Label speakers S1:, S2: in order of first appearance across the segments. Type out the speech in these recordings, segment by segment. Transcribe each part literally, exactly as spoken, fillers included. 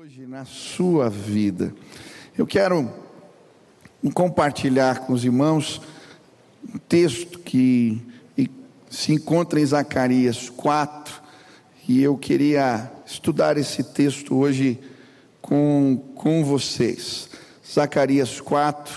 S1: hoje na sua vida. Eu quero compartilhar com os irmãos um texto que se encontra em Zacarias quatro, e eu queria estudar esse texto hoje com, com vocês. Zacarias quatro,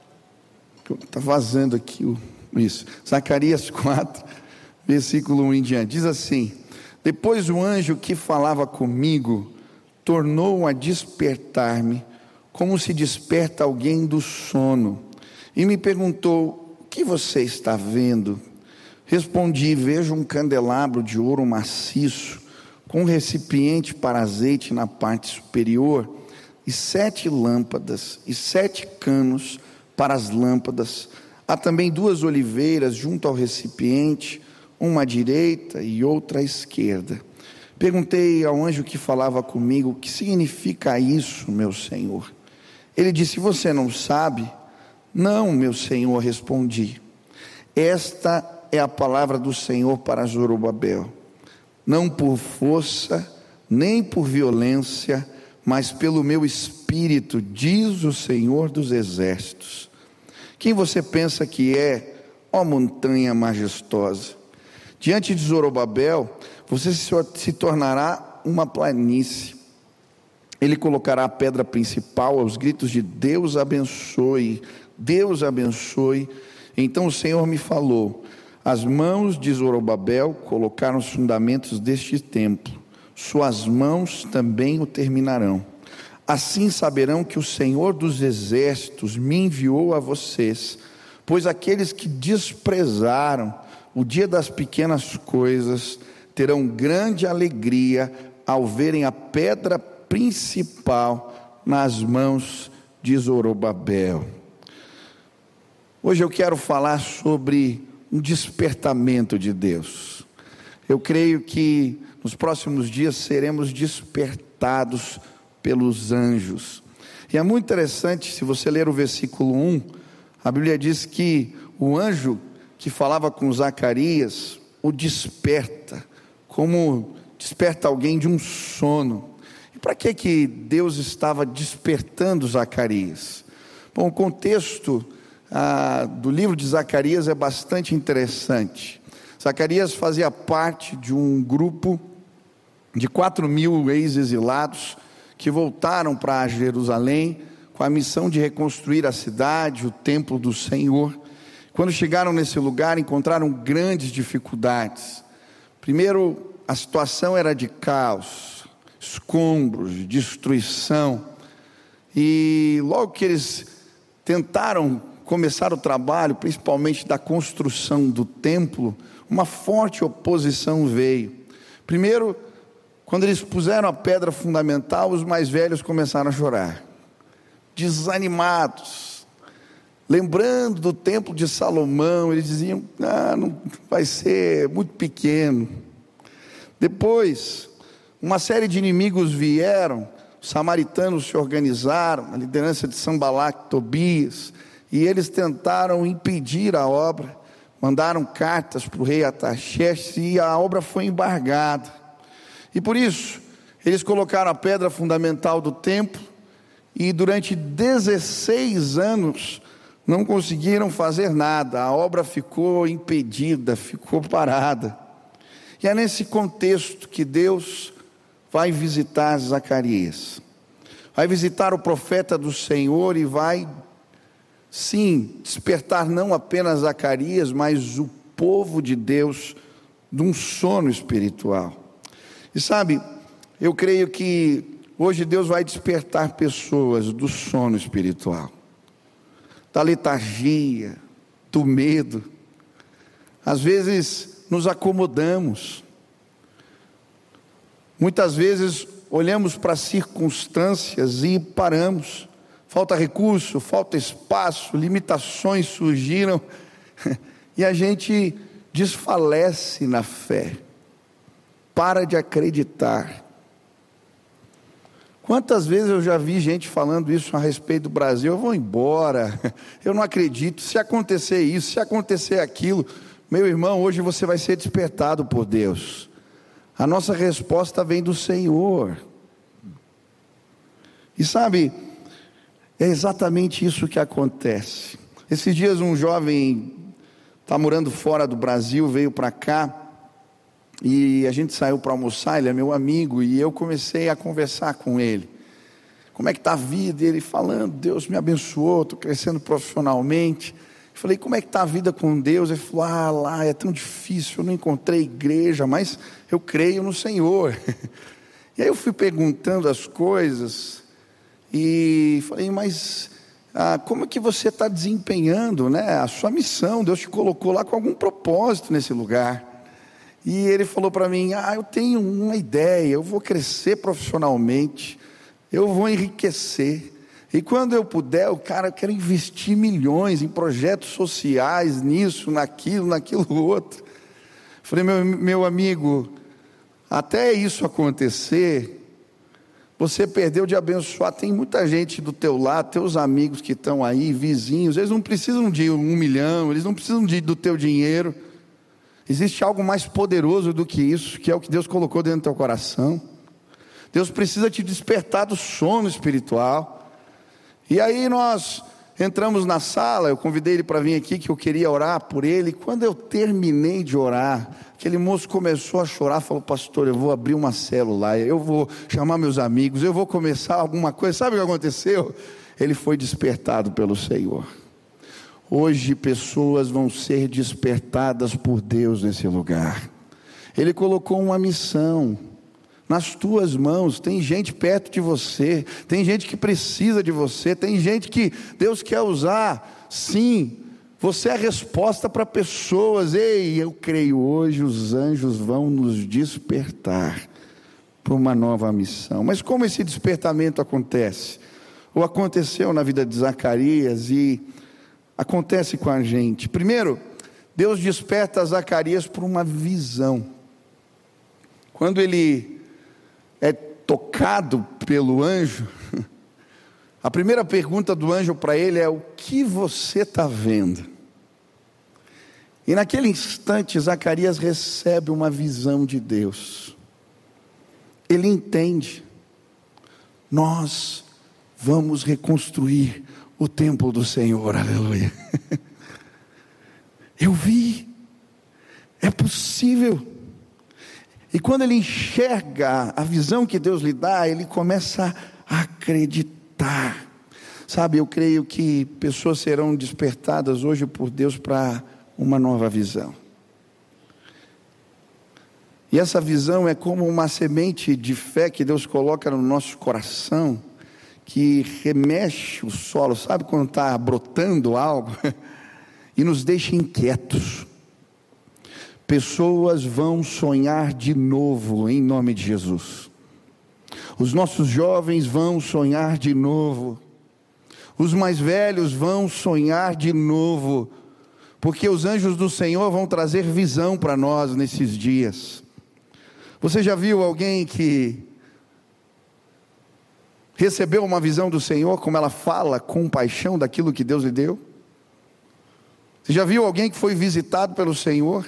S1: está vazando aqui o, isso, Zacarias quatro, versículo um em diante, diz assim: depois o anjo que falava comigo tornou a despertar-me, como se desperta alguém do sono, e me perguntou: o que você está vendo? Respondi: vejo um candelabro de ouro maciço, com um recipiente para azeite na parte superior, e sete lâmpadas, e sete canos para as lâmpadas. Há também duas oliveiras junto ao recipiente, uma à direita e outra à esquerda. Perguntei ao anjo que falava comigo: o que significa isso, meu senhor? Ele disse: você não sabe? Não, meu senhor, respondi. Esta é a palavra do Senhor para Zorobabel: não por força, nem por violência, mas pelo meu espírito, diz o Senhor dos exércitos. Quem você pensa que é, ó montanha majestosa? Diante de Zorobabel, você se tornará uma planície. Ele colocará a pedra principal aos gritos de Deus abençoe, Deus abençoe. Então o Senhor me falou: as mãos de Zorobabel colocaram os fundamentos deste templo, suas mãos também o terminarão. Assim saberão que o Senhor dos exércitos me enviou a vocês, pois aqueles que desprezaram o dia das pequenas coisas terão grande alegria ao verem a pedra principal nas mãos de Zorobabel. Hoje eu quero falar sobre um despertamento de Deus. Eu creio que nos próximos dias seremos despertados pelos anjos. E é muito interessante, se você ler o versículo um, a Bíblia diz que o anjo que falava com Zacarias o desperta, como desperta alguém de um sono. E para que que Deus estava despertando Zacarias? Bom, o contexto ah, do livro de Zacarias é bastante interessante. Zacarias fazia parte de um grupo de quatro mil ex-exilados que voltaram para Jerusalém com a missão de reconstruir a cidade, o templo do Senhor. Quando chegaram nesse lugar, encontraram grandes dificuldades. Primeiro, a situação era de caos, escombros, destruição. E logo que eles tentaram começar o trabalho, principalmente da construção do templo, uma forte oposição veio. Primeiro, quando eles puseram a pedra fundamental, os mais velhos começaram a chorar, desanimados. Lembrando do templo de Salomão, eles diziam: ah, não vai ser muito pequeno. Depois, uma série de inimigos vieram, os samaritanos se organizaram, a liderança de Sanbalat e Tobias, e eles tentaram impedir a obra, mandaram cartas para o rei Artaxerxes, e a obra foi embargada. E por isso, eles colocaram a pedra fundamental do templo, e durante dezesseis anos, não conseguiram fazer nada, a obra ficou impedida, ficou parada. E é nesse contexto que Deus vai visitar Zacarias, vai visitar o profeta do Senhor e vai, sim, despertar não apenas Zacarias, mas o povo de Deus de um sono espiritual. E sabe, eu creio que hoje Deus vai despertar pessoas do sono espiritual, da letargia, do medo. Às vezes nos acomodamos, muitas vezes olhamos para as circunstâncias e paramos. Falta recurso, falta espaço, limitações surgiram e a gente desfalece na fé, para de acreditar. Quantas vezes eu já vi gente falando isso a respeito do Brasil: eu vou embora, eu não acredito, se acontecer isso, se acontecer aquilo. Meu irmão, hoje você vai ser despertado por Deus. A nossa resposta vem do Senhor. E sabe, é exatamente isso que acontece. Esses dias um jovem está morando fora do Brasil, veio para cá, e a gente saiu para almoçar, ele é meu amigo, e eu comecei a conversar com ele. Como é que está a vida? Ele falando, Deus me abençoou, estou crescendo profissionalmente. Eu falei, como é que está a vida com Deus? Ele falou, ah, lá é tão difícil, eu não encontrei igreja, mas eu creio no Senhor. E aí eu fui perguntando as coisas, e falei, mas ah, como é que você está desempenhando, né, a sua missão? Deus te colocou lá com algum propósito nesse lugar. E ele falou para mim, ah, eu tenho uma ideia, eu vou crescer profissionalmente, eu vou enriquecer, e quando eu puder, o cara, eu quero investir milhões em projetos sociais, nisso, naquilo, naquilo outro. Falei, meu, meu amigo, até isso acontecer, você perdeu de abençoar. Tem muita gente do teu lado, teus amigos que estão aí, vizinhos, eles não precisam de um milhão, eles não precisam de, do teu dinheiro. Existe algo mais poderoso do que isso, que é o que Deus colocou dentro do teu coração. Deus precisa te despertar do sono espiritual. E aí nós entramos na sala, eu convidei ele para vir aqui, que eu queria orar por ele. Quando eu terminei de orar, aquele moço começou a chorar, falou, pastor, eu vou abrir uma célula, eu vou chamar meus amigos, eu vou começar alguma coisa. Sabe o que aconteceu? Ele foi despertado pelo Senhor. Hoje pessoas vão ser despertadas por Deus nesse lugar. Ele colocou uma missão nas tuas mãos. Tem gente perto de você, tem gente que precisa de você, tem gente que Deus quer usar. Sim, você é a resposta para pessoas. Ei, eu creio, hoje os anjos vão nos despertar para uma nova missão. Mas como esse despertamento acontece? Ou aconteceu na vida de Zacarias e acontece com a gente. Primeiro, Deus desperta Zacarias por uma visão. Quando ele é tocado pelo anjo, a primeira pergunta do anjo para ele é, o que você está vendo? E naquele instante, Zacarias recebe uma visão de Deus. Ele entende, nós vamos reconstruir o templo do Senhor, aleluia. Eu vi, é possível. E quando ele enxerga a visão que Deus lhe dá, ele começa a acreditar. Sabe, eu creio que pessoas serão despertadas hoje por Deus para uma nova visão. E essa visão é como uma semente de fé que Deus coloca no nosso coração, que remexe o solo, sabe quando está brotando algo, e nos deixa inquietos. Pessoas vão sonhar de novo, em nome de Jesus. Os nossos jovens vão sonhar de novo, os mais velhos vão sonhar de novo, porque os anjos do Senhor vão trazer visão para nós nesses dias. Você já viu alguém que recebeu uma visão do Senhor, como ela fala com paixão daquilo que Deus lhe deu? Você já viu alguém que foi visitado pelo Senhor?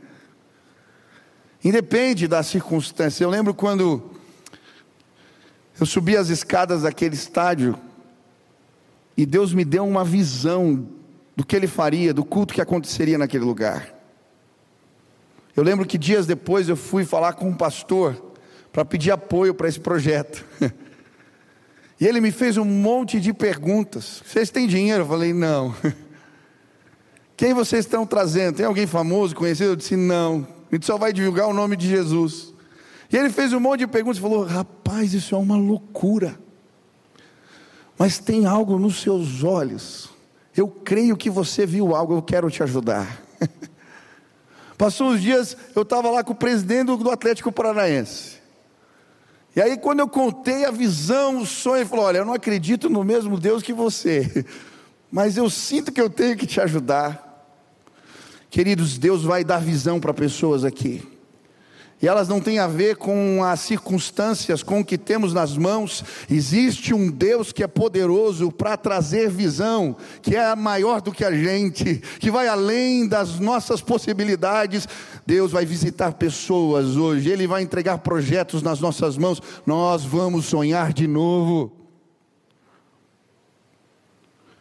S1: Independe da circunstância. Eu lembro quando eu subi as escadas daquele estádio, e Deus me deu uma visão do que Ele faria, do culto que aconteceria naquele lugar. Eu lembro que dias depois eu fui falar com um pastor, para pedir apoio para esse projeto. E ele me fez um monte de perguntas. Vocês têm dinheiro? Eu falei, não. Quem vocês estão trazendo? Tem alguém famoso, conhecido? Eu disse, não. A gente só vai divulgar o nome de Jesus. E ele fez um monte de perguntas e falou, rapaz, isso é uma loucura. Mas tem algo nos seus olhos. Eu creio que você viu algo, eu quero te ajudar. Passou uns dias, eu estava lá com o presidente do Atlético Paranaense. E aí quando eu contei a visão, o sonho, ele falou, olha, eu não acredito no mesmo Deus que você, mas eu sinto que eu tenho que te ajudar. Queridos, Deus vai dar visão para pessoas aqui, e elas não têm a ver com as circunstâncias, com o que temos nas mãos. Existe um Deus que é poderoso para trazer visão, que é maior do que a gente, que vai além das nossas possibilidades. Deus vai visitar pessoas hoje, Ele vai entregar projetos nas nossas mãos. Nós vamos sonhar de novo.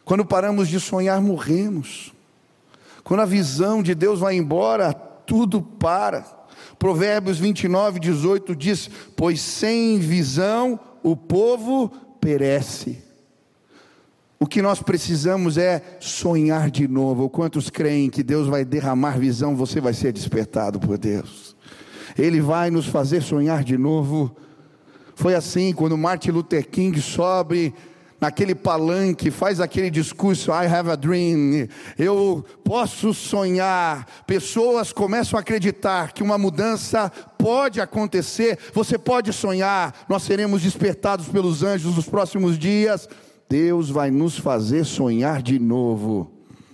S1: Quando paramos de sonhar, morremos. Quando a visão de Deus vai embora, tudo para. Provérbios vinte e nove, dezoito diz: pois sem visão o povo perece. O que nós precisamos é sonhar de novo. Quantos creem que Deus vai derramar visão? Você vai ser despertado por Deus. Ele vai nos fazer sonhar de novo. Foi assim quando Martin Luther King sobe naquele palanque, faz aquele discurso: I have a dream, eu posso sonhar. Pessoas começam a acreditar que uma mudança pode acontecer. Você pode sonhar. Nós seremos despertados pelos anjos nos próximos dias. Deus vai nos fazer sonhar de novo.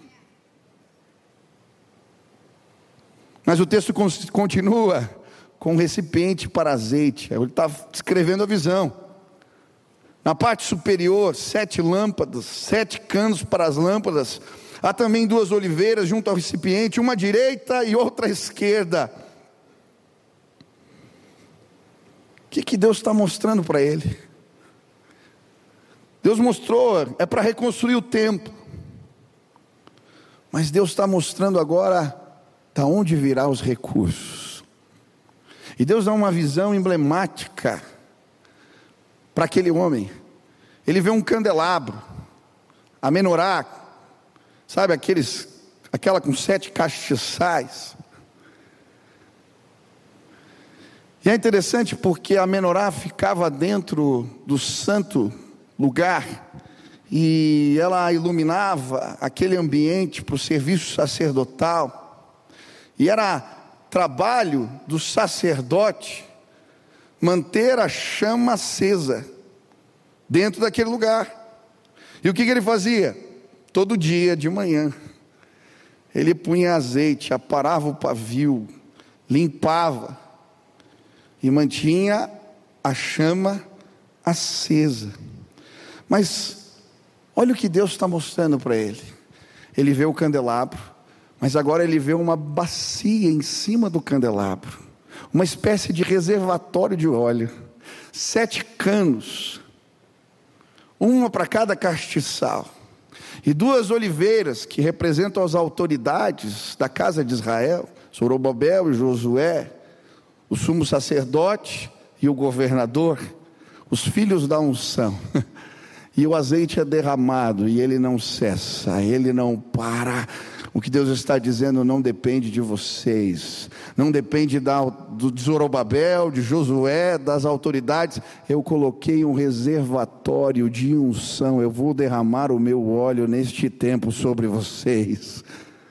S1: Mas o texto continua com um recipiente para azeite. Ele está descrevendo a visão. Na parte superior, sete lâmpadas, sete canos para as lâmpadas. Há também duas oliveiras junto ao recipiente, uma à direita e outra à esquerda. O que, que Deus está mostrando para ele? Deus mostrou, é para reconstruir o templo. Mas Deus está mostrando agora de onde virá os recursos. E Deus dá uma visão emblemática para aquele homem. Ele vê um candelabro, a menorá, sabe, aqueles, aquela com sete castiçais. E é interessante porque a menorá ficava dentro do santo lugar, e ela iluminava aquele ambiente para o serviço sacerdotal, e era trabalho do sacerdote manter a chama acesa dentro daquele lugar. E o que, que ele fazia? Todo dia de manhã ele punha azeite, aparava o pavio, limpava e mantinha a chama acesa. Mas olha o que Deus está mostrando para ele. Ele vê o candelabro, mas agora ele vê uma bacia em cima do candelabro, uma espécie de reservatório de óleo, sete canos, uma para cada castiçal, e duas oliveiras que representam as autoridades da casa de Israel, Zorobabel e Josué, o sumo sacerdote e o governador, os filhos da unção. E o azeite é derramado e ele não cessa, ele não para. O que Deus está dizendo não depende de vocês, não depende da, do de Zorobabel, de Josué, das autoridades. Eu coloquei um reservatório de unção, eu vou derramar o meu óleo neste tempo sobre vocês.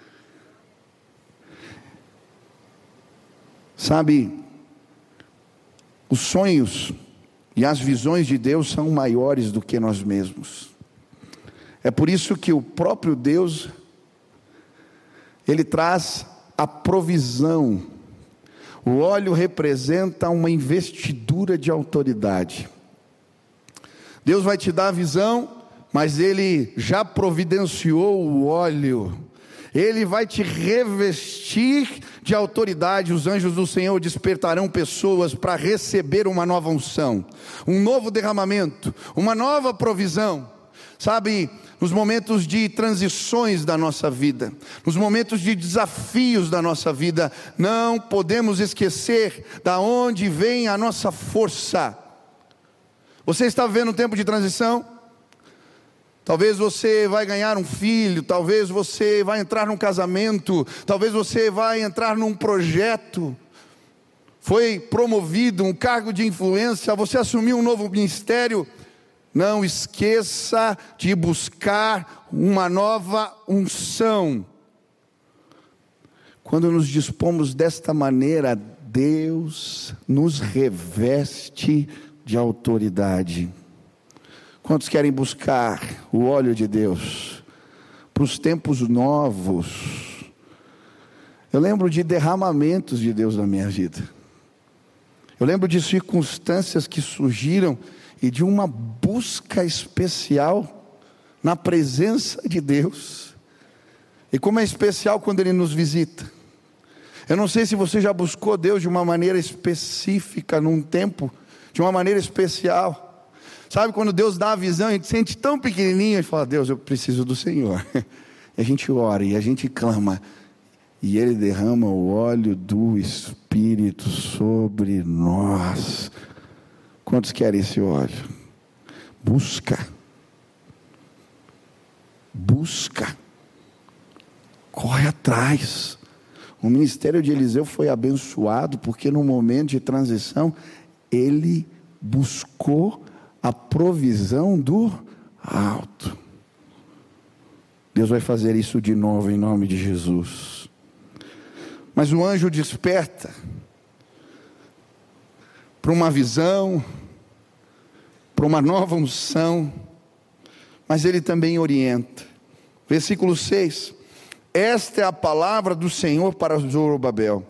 S1: Sabe, os sonhos e as visões de Deus são maiores do que nós mesmos. É por isso que o próprio Deus, Ele traz a provisão. O óleo representa uma investidura de autoridade. Deus vai te dar a visão, mas Ele já providenciou o óleo. Ele vai te revestir de autoridade. Os anjos do Senhor despertarão pessoas para receber uma nova unção, um novo derramamento, uma nova provisão. Sabe, nos momentos de transições da nossa vida, nos momentos de desafios da nossa vida, não podemos esquecer da onde vem a nossa força. Você está vivendo um tempo de transição? Talvez você vai ganhar um filho, talvez você vai entrar num casamento, talvez você vai entrar num projeto, foi promovido, um cargo de influência, você assumiu um novo ministério. Não esqueça de buscar uma nova unção. Quando nos dispomos desta maneira, Deus nos reveste de autoridade. Quantos querem buscar o óleo de Deus para os tempos novos? Eu lembro de derramamentos de Deus na minha vida. Eu lembro de circunstâncias que surgiram e de uma busca especial na presença de Deus. E como é especial quando Ele nos visita. Eu não sei se você já buscou Deus de uma maneira específica, num tempo, de uma maneira especial. Sabe quando Deus dá a visão, a gente sente tão pequenininho, a gente fala: Deus, eu preciso do Senhor. E a gente ora e a gente clama, e Ele derrama o óleo do Espírito sobre nós. Quantos querem esse óleo? Busca. Busca. Corre atrás. O ministério de Eliseu foi abençoado, porque no momento de transição, ele buscou a provisão do alto. Deus vai fazer isso de novo em nome de Jesus. Mas o anjo desperta para uma visão, para uma nova unção, mas ele também orienta. Versículo seis: esta é a palavra do Senhor para Zorobabel: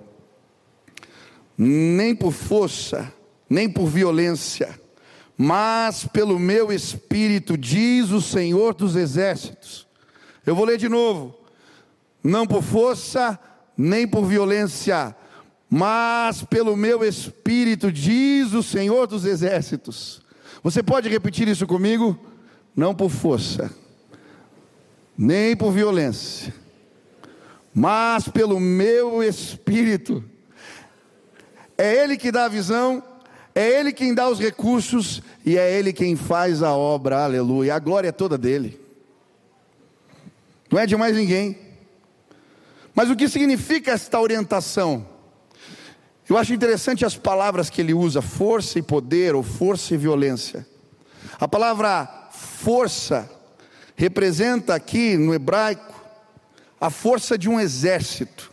S1: nem por força, nem por violência, mas pelo meu espírito, diz o Senhor dos exércitos. Eu vou ler de novo: não por força, nem por violência, mas pelo meu espírito, diz o Senhor dos exércitos. Você pode repetir isso comigo? Não por força, nem por violência, mas pelo meu espírito. É Ele que dá a visão, é Ele quem dá os recursos, e é Ele quem faz a obra, aleluia. A glória é toda dEle, não é de mais ninguém. Mas o que significa esta orientação? Eu acho interessante as palavras que ele usa: força e poder, ou força e violência. A palavra força representa aqui no hebraico a força de um exército,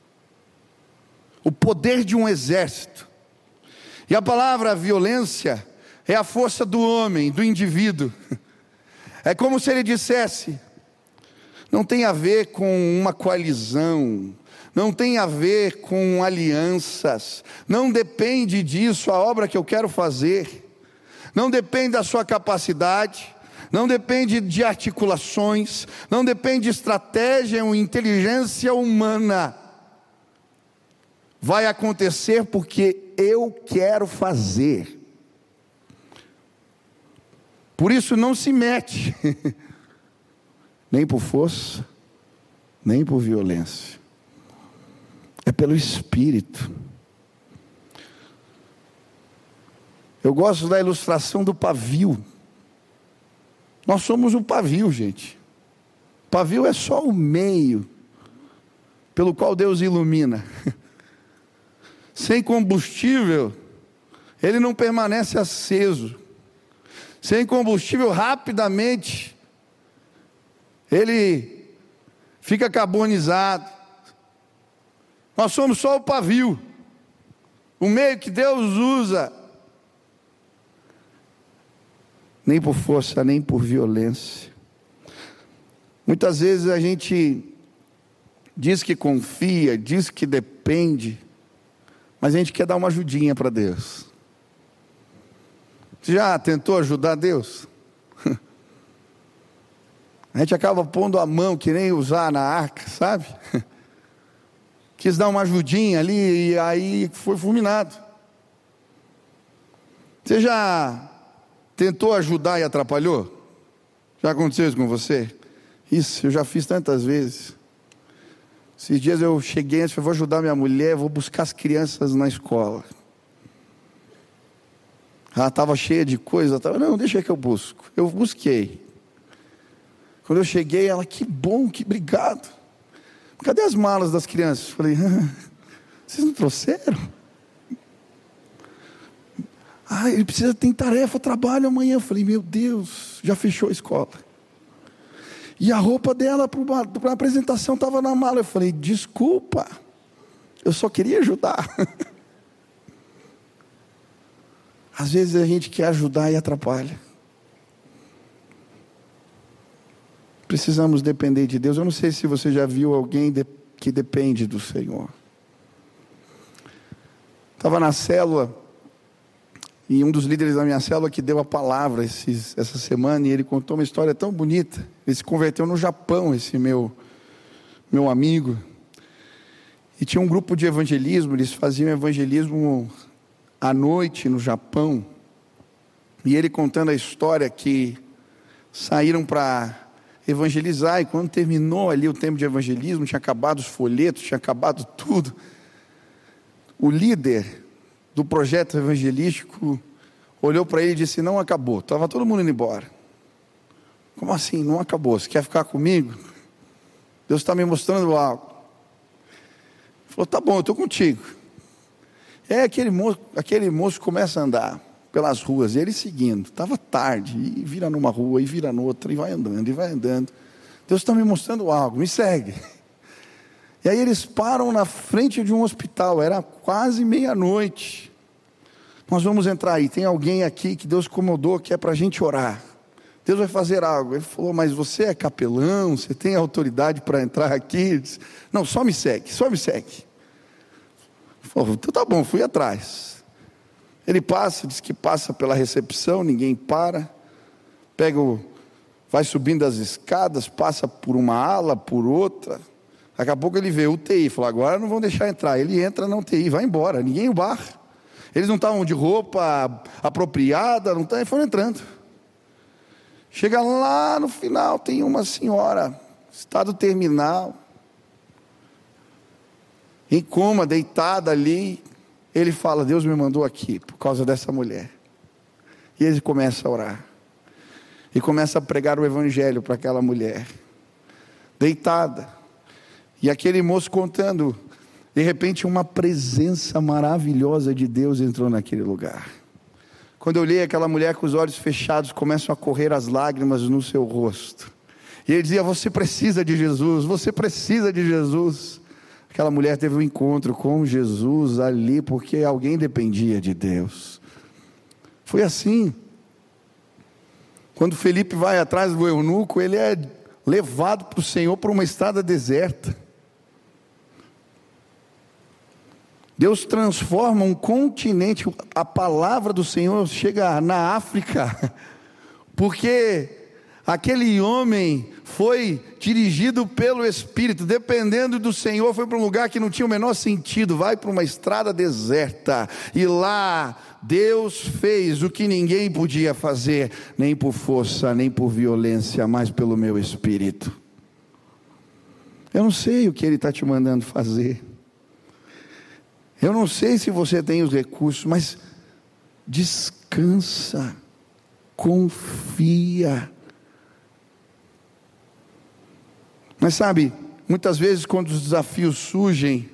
S1: o poder de um exército. E a palavra violência é a força do homem, do indivíduo. É como se ele dissesse: não tem a ver com uma coalizão, não tem a ver com alianças, não depende disso a obra que eu quero fazer, não depende da sua capacidade, não depende de articulações, não depende de estratégia ou inteligência humana. Vai acontecer porque eu quero fazer. Por isso não se mete, nem por força, nem por violência. É pelo Espírito. Eu gosto da ilustração do pavio. Nós somos o pavio, gente. O pavio é só o meio pelo qual Deus ilumina. Sem combustível, ele não permanece aceso. Sem combustível, rapidamente ele fica carbonizado. Nós somos só o pavio, o meio que Deus usa. Nem por força, nem por violência. Muitas vezes a gente diz que confia, diz que depende, mas a gente quer dar uma ajudinha para Deus. Você já tentou ajudar Deus? A gente acaba pondo a mão, que nem usar na arca, sabe? Quis dar uma ajudinha ali e aí foi fulminado. Você já tentou ajudar e atrapalhou? Já aconteceu isso com você? Isso, eu já fiz tantas vezes. Esses dias eu cheguei e falei: vou ajudar minha mulher, vou buscar as crianças na escola. Ela estava cheia de coisa, tava, não, deixa que eu busco. Eu busquei. Quando eu cheguei, ela: que bom, que obrigado. Cadê as malas das crianças? Eu falei: ah, vocês não trouxeram? Ah, ele precisa, tem tarefa, trabalho amanhã. Eu falei: meu Deus, já fechou a escola. E a roupa dela para a apresentação estava na mala. Eu falei: desculpa, eu só queria ajudar. Às vezes a gente quer ajudar e atrapalha. Precisamos depender de Deus. Eu não sei se você já viu alguém de, que depende do Senhor. Estava na célula, e um dos líderes da minha célula que deu a palavra esses, essa semana, e ele contou uma história tão bonita. Ele se converteu no Japão, esse meu, meu amigo. E tinha um grupo de evangelismo, eles faziam evangelismo à noite no Japão. E ele contando a história que saíram para evangelizar, e quando terminou ali o tempo de evangelismo, tinha acabado os folhetos, tinha acabado tudo. O líder do projeto evangelístico olhou para ele e disse: não acabou. Estava todo mundo indo embora. Como assim? Não acabou? Você quer ficar comigo? Deus está me mostrando algo. Ele falou: tá bom, eu estou contigo. E aí aquele moço, aquele moço começa a andar pelas ruas, e ele seguindo. Estava tarde, e vira numa rua, e vira noutra, e vai andando, e vai andando. Deus está me mostrando algo, me segue. E aí eles param na frente de um hospital, era quase meia-noite. Nós vamos entrar aí, tem alguém aqui que Deus incomodou, que é para a gente orar. Deus vai fazer algo. Ele falou: mas você é capelão, você tem autoridade para entrar aqui? Ele disse: não, só me segue, só me segue. Ele falou: então tá bom, fui atrás. Ele passa, diz que passa pela recepção, ninguém para, pega o, vai subindo as escadas, passa por uma ala, por outra. Daqui a pouco ele vê o U T I, falou: agora não vão deixar entrar. Ele entra na U T I, vai embora, ninguém o barra. Eles não estavam de roupa apropriada, não estavam, foram entrando. Chega lá no final, tem uma senhora, estado terminal, em coma, deitada ali. Ele fala: Deus me mandou aqui por causa dessa mulher. E ele começa a orar, e começa a pregar o evangelho para aquela mulher, deitada. E aquele moço contando, de repente uma presença maravilhosa de Deus entrou naquele lugar. Quando eu olhei aquela mulher com os olhos fechados, começam a correr as lágrimas no seu rosto. E ele dizia: você precisa de Jesus, você precisa de Jesus. Aquela mulher teve um encontro com Jesus ali, porque alguém dependia de Deus. Foi assim. Quando Felipe vai atrás do eunuco, ele é levado para o Senhor por uma estrada deserta. Deus transforma um continente. A palavra do Senhor chega na África, porque aquele homem foi dirigido pelo Espírito, dependendo do Senhor, foi para um lugar que não tinha o menor sentido, vai para uma estrada deserta, e lá Deus fez o que ninguém podia fazer, nem por força, nem por violência, mas pelo meu Espírito. Eu não sei o que Ele está te mandando fazer, eu não sei se você tem os recursos, mas descansa, confia. Mas sabe, muitas vezes quando os desafios surgem,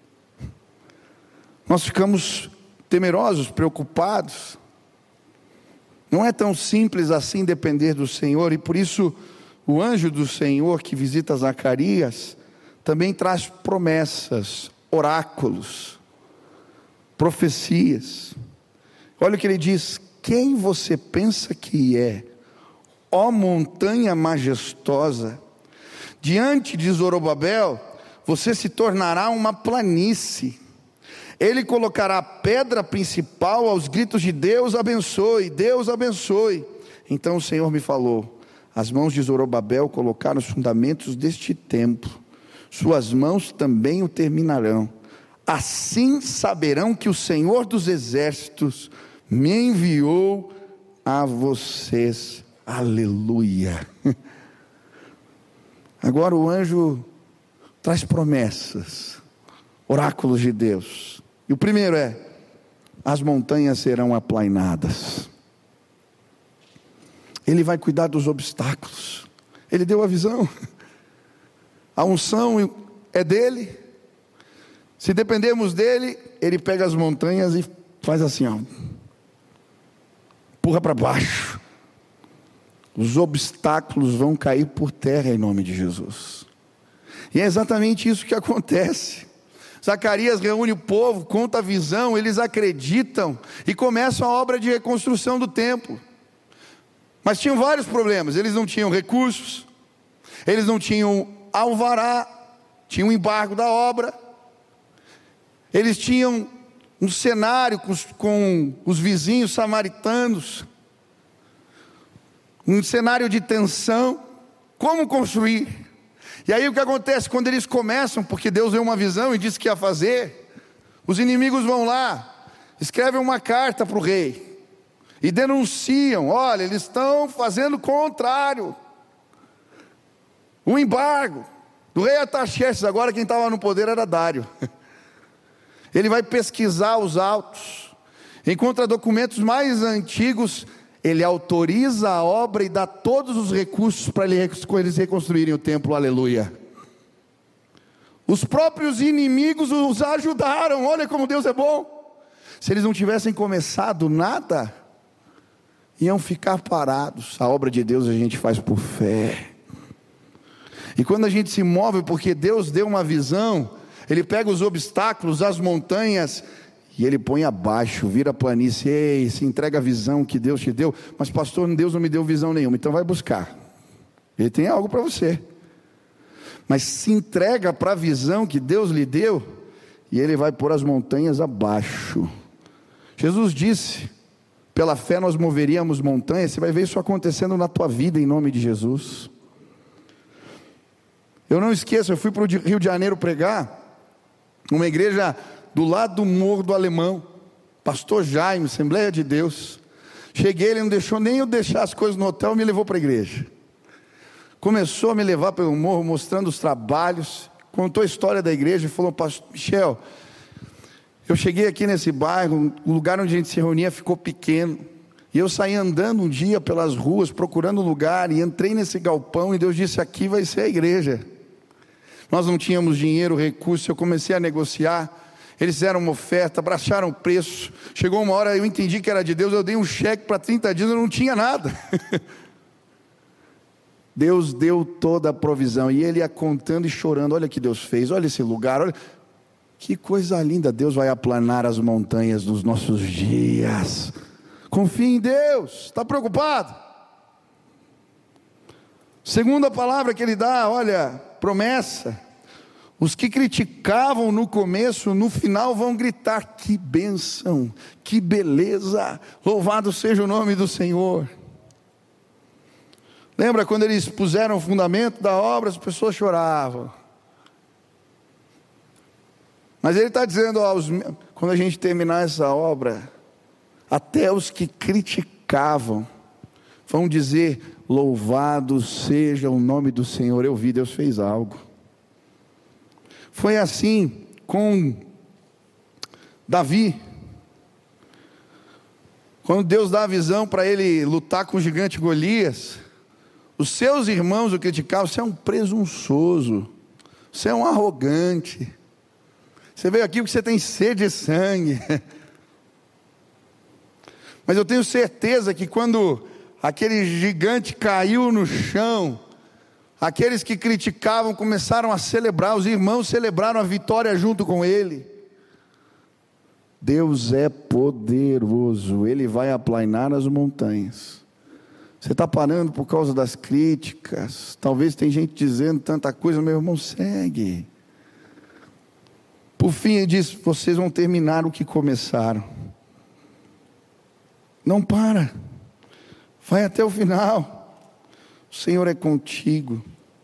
S1: nós ficamos temerosos, preocupados. Não é tão simples assim depender do Senhor, e por isso o anjo do Senhor que visita Zacarias também traz promessas, oráculos, profecias. Olha o que ele diz: quem você pensa que é, ó montanha majestosa? Diante de Zorobabel, você se tornará uma planície. Ele colocará a pedra principal aos gritos de Deus abençoe, Deus abençoe. Então o Senhor me falou: as mãos de Zorobabel colocaram os fundamentos deste templo, suas mãos também o terminarão. Assim saberão que o Senhor dos exércitos me enviou a vocês. Aleluia. Agora o anjo traz promessas, oráculos de Deus. E o primeiro é: as montanhas serão aplainadas. Ele vai cuidar dos obstáculos. Ele deu a visão. A unção é dele. Se dependermos dele, ele pega as montanhas e faz assim, ó, empurra para baixo. Os obstáculos vão cair por terra em nome de Jesus. E é exatamente isso que acontece. Zacarias reúne o povo, conta a visão, eles acreditam e começam a obra de reconstrução do templo. Mas tinham vários problemas. Eles não tinham recursos, eles não tinham alvará, tinham um embargo da obra, eles tinham um cenário com os, com os vizinhos samaritanos, um cenário de tensão. Como construir? E aí o que acontece quando eles começam, porque Deus deu uma visão e disse que ia fazer, os inimigos vão lá, escrevem uma carta para o rei, e denunciam: olha, eles estão fazendo o contrário. O embargo do rei Artaxerxes, agora quem estava no poder era Dário. Ele vai pesquisar os autos, encontra documentos mais antigos, ele autoriza a obra e dá todos os recursos para eles reconstruírem o templo, aleluia. Os próprios inimigos os ajudaram, olha como Deus é bom. Se eles não tivessem começado nada, iam ficar parados. A obra de Deus a gente faz por fé. E quando a gente se move porque Deus deu uma visão, Ele pega os obstáculos, as montanhas, e Ele põe abaixo, vira planície. Ei, se entrega a visão que Deus te deu. Mas pastor, Deus não me deu visão nenhuma. Então vai buscar, Ele tem algo para você. Mas se entrega para a visão que Deus lhe deu, e Ele vai pôr as montanhas abaixo. Jesus disse: pela fé nós moveríamos montanhas. Você vai ver isso acontecendo na tua vida, em nome de Jesus. Eu não esqueço, eu fui para o Rio de Janeiro pregar, uma igreja do lado do Morro do Alemão, pastor Jaime, Assembleia de Deus. Cheguei, ele não deixou nem eu deixar as coisas no hotel, me levou para a igreja. Começou a me levar pelo morro, mostrando os trabalhos, contou a história da igreja e falou: pastor Michel, eu cheguei aqui nesse bairro, o lugar onde a gente se reunia ficou pequeno, e eu saí andando um dia pelas ruas, procurando lugar, e entrei nesse galpão, e Deus disse: aqui vai ser a igreja. Nós não tínhamos dinheiro, recurso, eu comecei a negociar, eles fizeram uma oferta, abaixaram o preço, chegou uma hora, eu entendi que era de Deus, eu dei um cheque para trinta dias, eu não tinha nada. Deus deu toda a provisão, e ele ia contando e chorando: olha o que Deus fez, olha esse lugar, olha, que coisa linda. Deus vai aplanar as montanhas dos nossos dias. Confie em Deus. Está preocupado? Segunda palavra que ele dá, olha, promessa. Os que criticavam no começo, no final vão gritar: que bênção, que beleza, louvado seja o nome do Senhor. Lembra quando eles puseram o fundamento da obra, as pessoas choravam. Mas ele está dizendo, ó, os, quando a gente terminar essa obra, até os que criticavam vão dizer: louvado seja o nome do Senhor. Eu vi, Deus fez algo. Foi assim com Davi. Quando Deus dá a visão para ele lutar com o gigante Golias, os seus irmãos o criticavam: você é um presunçoso, você é um arrogante, você veio aqui porque você tem sede de sangue. Mas eu tenho certeza que quando aquele gigante caiu no chão, aqueles que criticavam começaram a celebrar, os irmãos celebraram a vitória junto com ele. Deus é poderoso, Ele vai aplanar as montanhas. Você está parando por causa das críticas, talvez tem gente dizendo tanta coisa, meu irmão, segue. Por fim ele diz: vocês vão terminar o que começaram. Não para, vai até o final, o Senhor é contigo.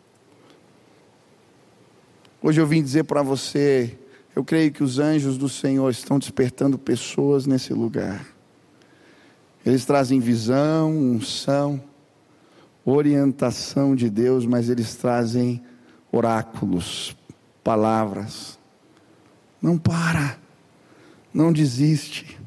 S1: Hoje eu vim dizer para você, eu creio que os anjos do Senhor estão despertando pessoas nesse lugar. Eles trazem visão, unção, orientação de Deus, mas eles trazem oráculos, palavras. Não para, não desiste.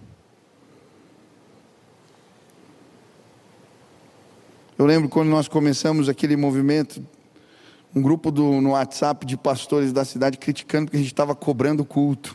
S1: Eu lembro quando nós começamos aquele movimento, um grupo do, no WhatsApp de pastores da cidade criticando porque a gente estava cobrando culto.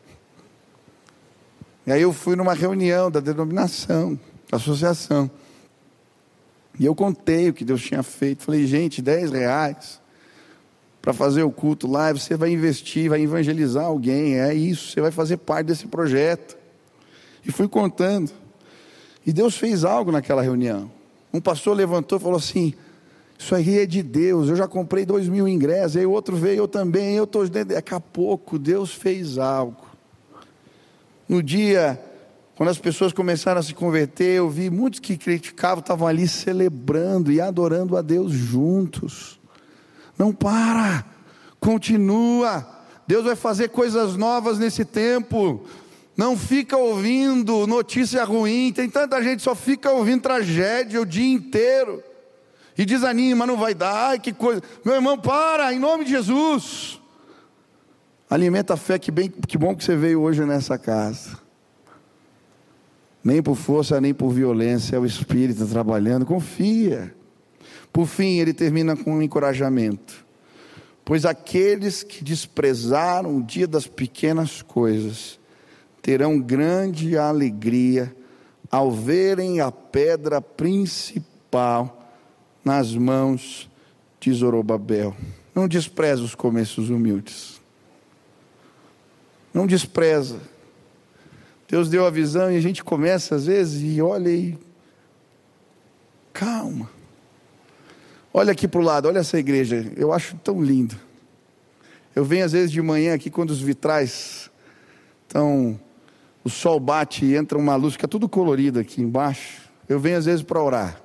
S1: E aí eu fui numa reunião da denominação, da associação, e eu contei o que Deus tinha feito. Falei: gente, dez reais para fazer o culto lá, você vai investir, vai evangelizar alguém, é isso, você vai fazer parte desse projeto. E fui contando, e Deus fez algo naquela reunião. Um pastor levantou e falou assim: isso aí é de Deus, eu já comprei dois mil ingressos, aí o outro veio, eu também, eu estou dentro. Daqui a pouco Deus fez algo. No dia, quando as pessoas começaram a se converter, eu vi muitos que criticavam, estavam ali celebrando e adorando a Deus juntos. Não para, continua, Deus vai fazer coisas novas nesse tempo. Não fica ouvindo notícia ruim. Tem tanta gente que só fica ouvindo tragédia o dia inteiro. E desanima, não vai dar. Ai, que coisa. Meu irmão, para, em nome de Jesus. Alimenta a fé, que, bem, que bom que você veio hoje nessa casa. Nem por força, nem por violência, é o Espírito trabalhando. Confia. Por fim, ele termina com um encorajamento. Pois aqueles que desprezaram o dia das pequenas coisas terão grande alegria ao verem a pedra principal nas mãos de Zorobabel. Não despreza os começos humildes. Não despreza. Deus deu a visão e a gente começa às vezes e olha e... Calma. Olha aqui para o lado, olha essa igreja. Eu acho tão lindo. Eu venho às vezes de manhã aqui quando os vitrais estão... O sol bate e entra uma luz, fica tudo colorido aqui embaixo. Eu venho às vezes para orar.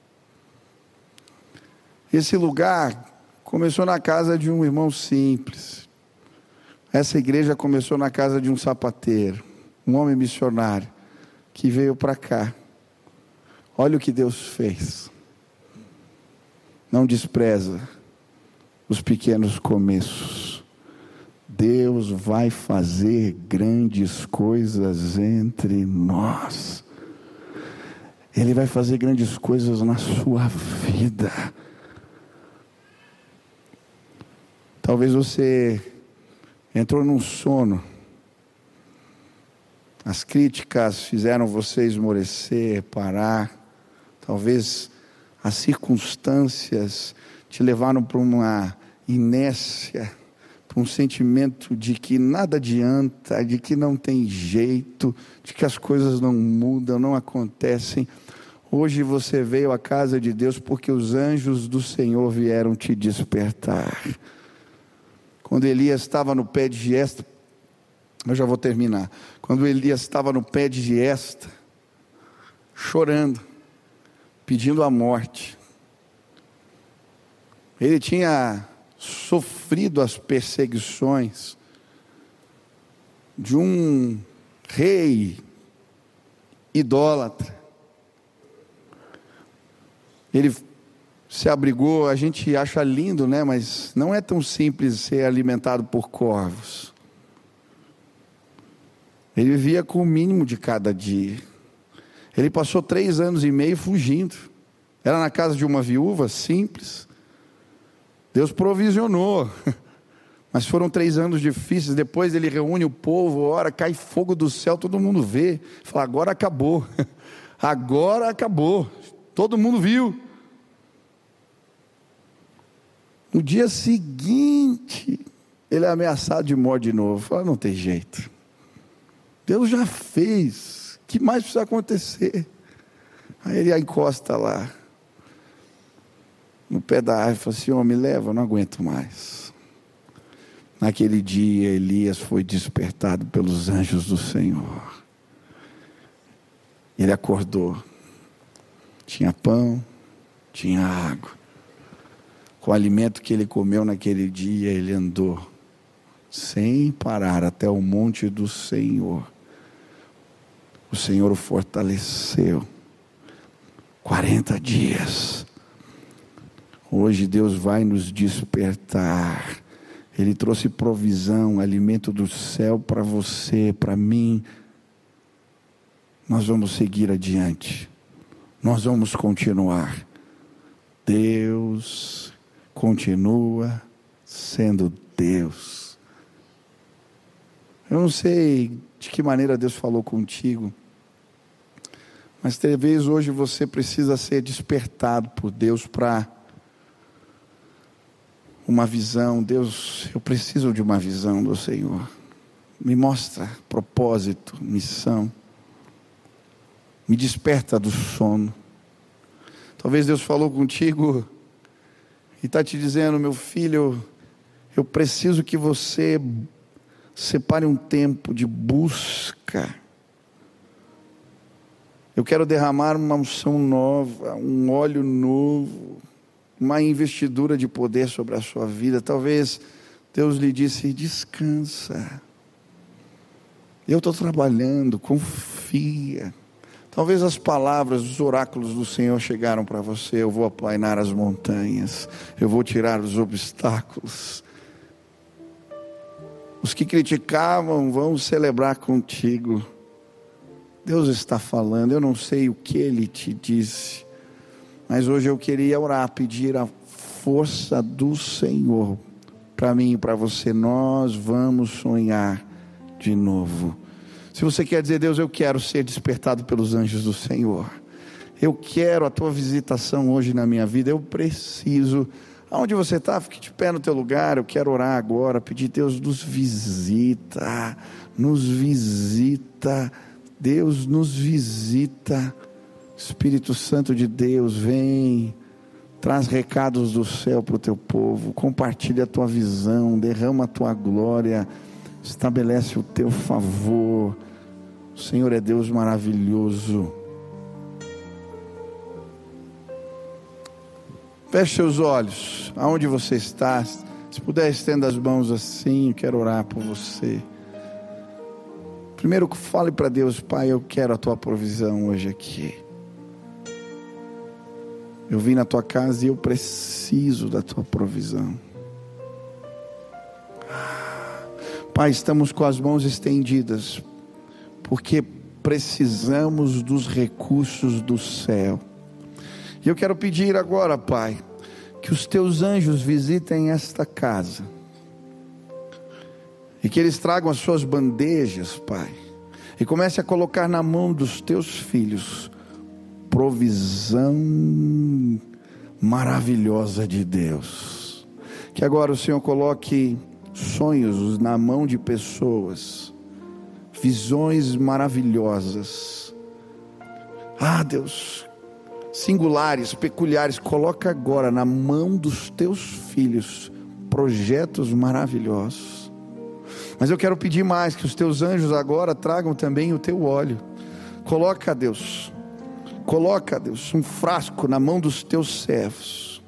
S1: Esse lugar começou na casa de um irmão simples. Essa igreja começou na casa de um sapateiro, um homem missionário, que veio para cá. Olha o que Deus fez. Não despreza os pequenos começos. Deus vai fazer grandes coisas entre nós. Ele vai fazer grandes coisas na sua vida. Talvez você entrou num sono. As críticas fizeram você esmorecer, parar. Talvez as circunstâncias te levaram para uma inércia, para um sentimento de que nada adianta, de que não tem jeito, de que as coisas não mudam, não acontecem. Hoje você veio à casa de Deus porque os anjos do Senhor vieram te despertar. Quando Elias estava no pé de giesta, eu já vou terminar. Quando Elias estava no pé de giesta, chorando, pedindo a morte, ele tinha sofrido as perseguições de um rei idólatra. Ele se abrigou, a gente acha lindo, né? Mas não é tão simples ser alimentado por corvos. Ele vivia com o mínimo de cada dia. Ele passou três anos e meio fugindo. Era na casa de uma viúva simples. Deus provisionou, mas foram três anos difíceis. Depois ele reúne o povo, ora, cai fogo do céu, todo mundo vê, fala, agora acabou, agora acabou, todo mundo viu. No dia seguinte, ele é ameaçado de morte de novo. Fala, não tem jeito, Deus já fez, o que mais precisa acontecer? Aí ele encosta lá no pé da árvore, falou assim, oh, me leva, eu não aguento mais. Naquele dia, Elias foi despertado pelos anjos do Senhor. Ele acordou, tinha pão, tinha água. Com o alimento que ele comeu naquele dia, ele andou, sem parar, até o monte do Senhor. O Senhor o fortaleceu, quarenta dias. Hoje Deus vai nos despertar. Ele trouxe provisão, alimento do céu para você, para mim. Nós vamos seguir adiante. Nós vamos continuar. Deus continua sendo Deus. Eu não sei de que maneira Deus falou contigo, mas talvez hoje você precisa ser despertado por Deus para uma visão. Deus, eu preciso de uma visão do Senhor. Me mostra propósito, missão. Me desperta do sono. Talvez Deus falou contigo e está te dizendo, meu filho, eu preciso que você separe um tempo de busca. Eu quero derramar uma unção nova, um óleo novo, uma investidura de poder sobre a sua vida. Talvez Deus lhe disse, descansa. Eu estou trabalhando, confia. Talvez as palavras, os oráculos do Senhor chegaram para você. Eu vou aplainar as montanhas, eu vou tirar os obstáculos. Os que criticavam vão celebrar contigo. Deus está falando, eu não sei o que Ele te disse, mas hoje eu queria orar, pedir a força do Senhor para mim e para você. Nós vamos sonhar de novo. Se você quer dizer: Deus, eu quero ser despertado pelos anjos do Senhor, eu quero a tua visitação hoje na minha vida, eu preciso. Aonde você está, fique de pé no teu lugar. Eu quero orar agora, pedir: Deus, nos visita, nos visita, Deus nos visita. Espírito Santo de Deus, vem, traz recados do céu para o teu povo, compartilha a tua visão, derrama a tua glória, estabelece o teu favor. O Senhor é Deus maravilhoso. Feche seus olhos, aonde você está. Se puder, estenda as mãos assim, eu quero orar por você. Primeiro, fale para Deus: Pai, eu quero a tua provisão hoje aqui. Eu vim na tua casa e eu preciso da tua provisão. Pai, estamos com as mãos estendidas, porque precisamos dos recursos do céu. E eu quero pedir agora, Pai, que os teus anjos visitem esta casa, e que eles tragam as suas bandejas, Pai, e comece a colocar na mão dos teus filhos provisão maravilhosa de Deus. Que agora o Senhor coloque sonhos na mão de pessoas, visões maravilhosas, ah Deus, singulares, peculiares. Coloca agora na mão dos teus filhos projetos maravilhosos. Mas eu quero pedir mais, que os teus anjos agora tragam também o teu óleo. Coloca, Deus, coloca, Deus, um frasco na mão dos teus servos.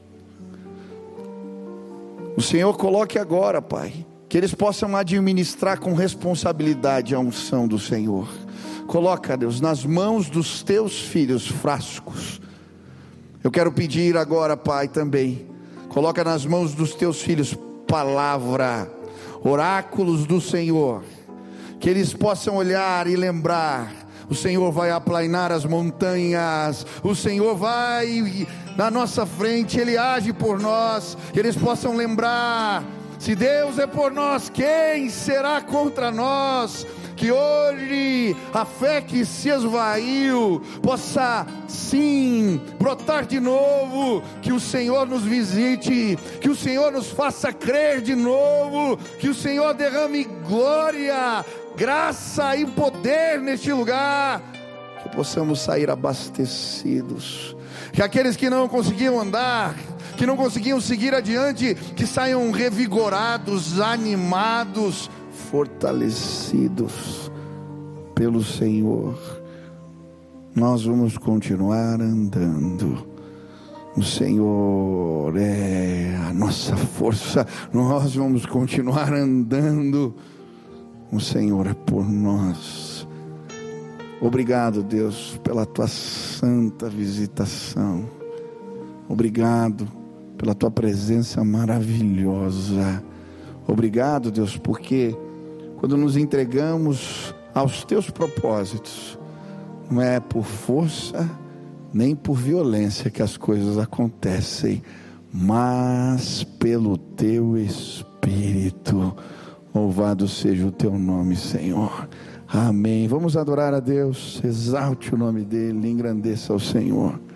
S1: O Senhor coloque agora, Pai, que eles possam administrar com responsabilidade a unção do Senhor. Coloca, Deus, nas mãos dos teus filhos frascos. Eu quero pedir agora, Pai, também, coloca nas mãos dos teus filhos palavra, oráculos do Senhor, que eles possam olhar e lembrar: o Senhor vai aplainar as montanhas, o Senhor vai na nossa frente, Ele age por nós. Que eles possam lembrar: se Deus é por nós, quem será contra nós? Que hoje a fé que se esvaiu possa sim brotar de novo. Que o Senhor nos visite, que o Senhor nos faça crer de novo, que o Senhor derrame glória, graça e poder neste lugar. Que possamos sair abastecidos, que aqueles que não conseguiam andar, que não conseguiam seguir adiante, que saiam revigorados, animados, fortalecidos pelo Senhor. Nós vamos continuar andando. O Senhor é a nossa força. Nós vamos continuar andando. O Senhor é por nós. Obrigado, Deus, pela tua santa visitação. Obrigado pela tua presença maravilhosa. Obrigado, Deus, porque quando nos entregamos aos teus propósitos, não é por força nem por violência que as coisas acontecem, mas pelo teu Espírito. Louvado seja o teu nome, Senhor. Amém. Vamos adorar a Deus. Exalte o nome dele, engrandeça ao Senhor.